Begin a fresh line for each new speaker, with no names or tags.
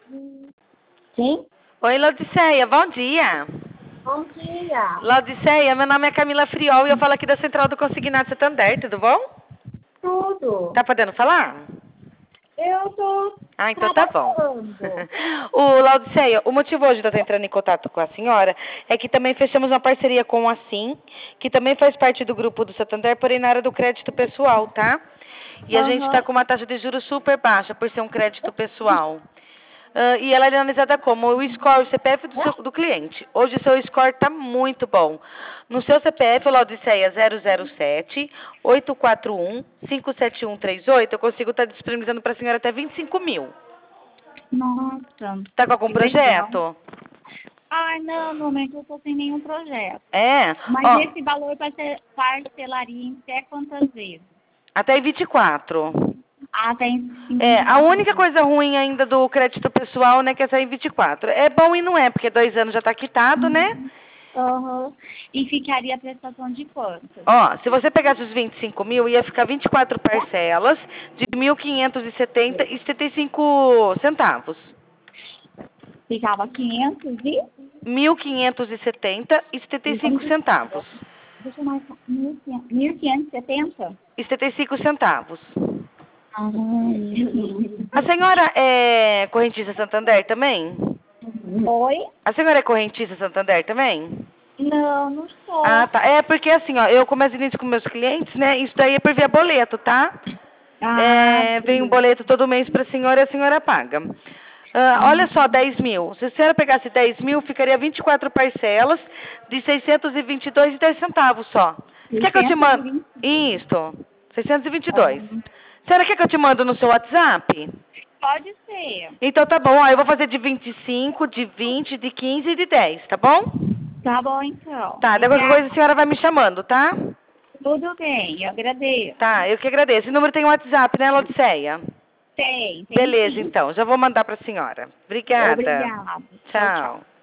Sim?
Oi, Laodiceia, bom dia.
Bom dia.
Laodiceia, meu nome é Camila Friol e eu falo aqui da Central do Consignado Santander, tudo bom?
Tudo.
Tá podendo falar?
Eu tô
Ah, então tá bom.
trabalhando.
O Laodiceia, o motivo hoje de eu estar entrando em contato com a senhora é que também fechamos uma parceria com a Sim, que também faz parte do grupo do Santander, porém na área do crédito pessoal, tá? E a gente está
Aham.
com uma taxa de juros super baixa por ser um crédito pessoal. E ela é analisada como o score, o CPF do cliente. Hoje o seu score está muito bom. No seu CPF, o Laodiceia 007-841-57138, eu consigo estar disponibilizando para a senhora até 25 mil.
Nossa,
Tá com algum
que legal.
projeto?
Ai, não, no momento eu tô sem nenhum projeto.
É,
Mas
ó,
esse valor parcelaria em até quantas vezes?
até 24.
Ah, tem em
É, a
24
única
vezes.
coisa ruim ainda do crédito pessoal, né, que é sair em 24. É bom e não é, porque 2 anos já tá quitado, né?
Aham. E ficaria a prestação de quanto?
Ó, se você pegasse os 25 mil, ia ficar 24 parcelas de 1.570,75
Ficava 500 e...
1.570,75.
Deixa eu marcar. 1.570?
E 75 centavos.
Ah,
A senhora é correntista Santander também?
oi?
A senhora é correntista Santander também?
Não, não
Ah,
sou.
tá. É porque assim, ó, eu começo a com meus clientes, né? Isso daí é por via boleto, tá?
Ah,
É, vem um
beleza.
boleto todo mês pra senhora e a senhora paga. Olha só, 10 mil. Se a senhora pegasse 10 mil, ficaria 24 parcelas de 622,10 centavos só. Você quer que eu te mande?
622.
Isso, 622.
Ah,
A senhora quer que eu te mando no seu WhatsApp?
pode ser.
Então tá bom, ó, eu vou fazer de 25, de 20, de 15 e de 10, tá bom?
Tá bom, então.
Tá, daí qualquer coisa a
Obrigada.
senhora vai me chamando, tá?
Tudo bem, eu agradeço.
Tá, eu que agradeço. Esse número tem WhatsApp, né, Laodiceia?
Tem
Beleza,
sim.
então. Já vou mandar pra senhora. Obrigada.
Obrigada. Tchau, tchau.
Tchau.